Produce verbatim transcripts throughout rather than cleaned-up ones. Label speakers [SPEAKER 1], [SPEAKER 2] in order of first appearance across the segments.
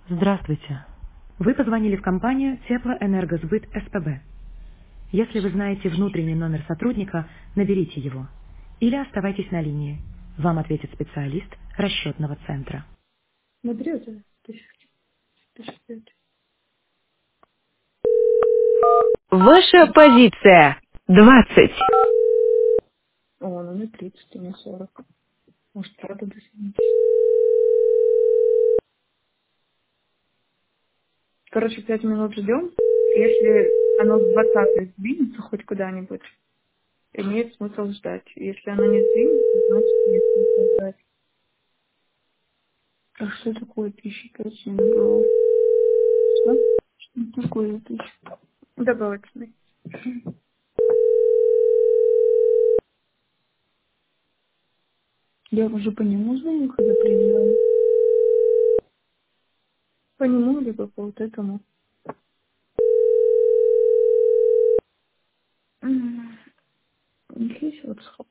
[SPEAKER 1] Здравствуйте. Вы позвонили в компанию Теплоэнергосбыт СПБ. Если вы знаете внутренний номер сотрудника, наберите его. Или оставайтесь на линии. Вам ответит специалист расчетного центра.
[SPEAKER 2] Наберете? Тысяч, тысяч пять.
[SPEAKER 3] Ваша позиция. двадцать.
[SPEAKER 2] О, ну не тридцать, не сорок. Может, правда достанется. Короче, пять минут ждем. Если оно с двадцатой сдвинется хоть куда-нибудь, имеет смысл ждать. Если оно не сдвинется, значит нет смысла ждать. А что такое тысяча пять я набрала? Что? Что такое тысяча? Добавочный. Я уже по нему звоню, когда приезжаю. По нему, либо по вот этому. М, У них есть WhatsApp.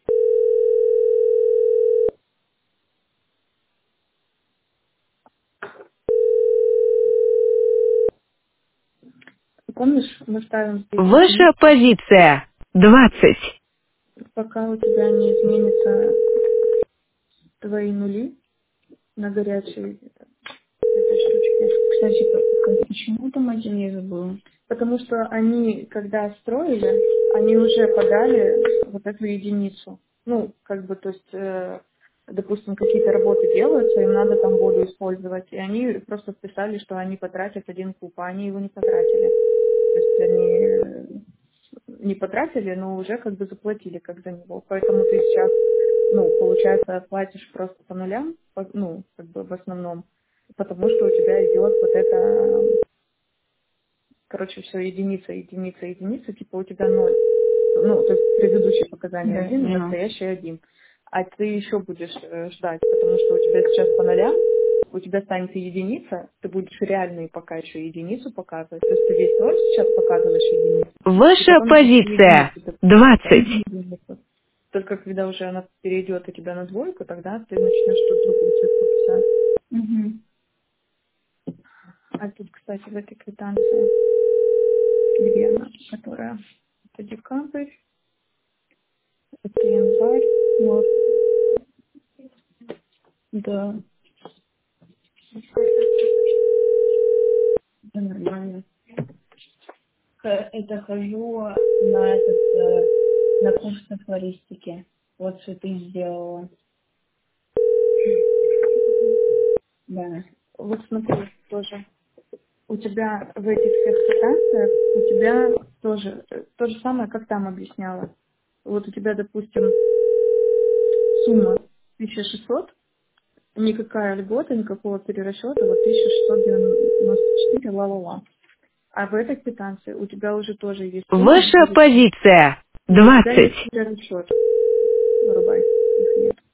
[SPEAKER 2] Помнишь, мы ставим здесь
[SPEAKER 3] Ваша
[SPEAKER 2] единицу,
[SPEAKER 3] позиция. двадцать.
[SPEAKER 2] пока у тебя не изменится твои нули на горячей этой штучке. Кстати, как- почему там один я забыла? Потому что они, когда строили, они уже подали вот эту единицу. Ну, как бы, то есть, э, допустим, какие-то работы делаются, им надо там воду использовать, и они просто вписали, что они потратят один куб, а они его не потратили. То есть они э, не потратили, но уже как бы заплатили как за него. Поэтому ты сейчас, ну, получается, платишь просто по нулям, по- ну, как бы в основном, потому что у тебя идет вот это, короче, все единица, единица, единица, типа у тебя ноль. Ну, то есть предыдущие показания
[SPEAKER 3] Да,
[SPEAKER 2] один,
[SPEAKER 3] поняла.
[SPEAKER 2] настоящий один. А ты еще будешь э, ждать, потому что у тебя сейчас по нулям, у тебя останется единица, ты будешь реальные пока еще единицу показывать. То есть ты весь ноль сейчас показываешь единицу, и
[SPEAKER 3] Ваша
[SPEAKER 2] потом еще
[SPEAKER 3] позиция.
[SPEAKER 2] единицу ты
[SPEAKER 3] двадцать.
[SPEAKER 2] единицу. Только когда уже она перейдет у тебя на двойку, тогда ты начнешь что-то другую цифру писать. Мгм. А тут, кстати, в этой квитанции, где она, которая это декабрь, это январь, вот, да, это нормально. Х- Это хожу на этот, э, на курс на флористике. Вот что ты сделала. Да. Вот смотри, тоже. У тебя в этих всех квитанциях, у тебя тоже э, то же самое, как там объясняла. Вот у тебя, допустим, сумма тысяча шестьсот, никакая льгота, никакого перерасчета, вот тысяча шестьсот девяносто четыре, ла-ла-ла. А в этой квитанции у тебя уже тоже есть сумма,
[SPEAKER 3] Ваша
[SPEAKER 2] девять,
[SPEAKER 3] позиция.
[SPEAKER 2] и у тебя
[SPEAKER 3] двадцать.
[SPEAKER 2] есть перерасчет. Вырубай, их нет.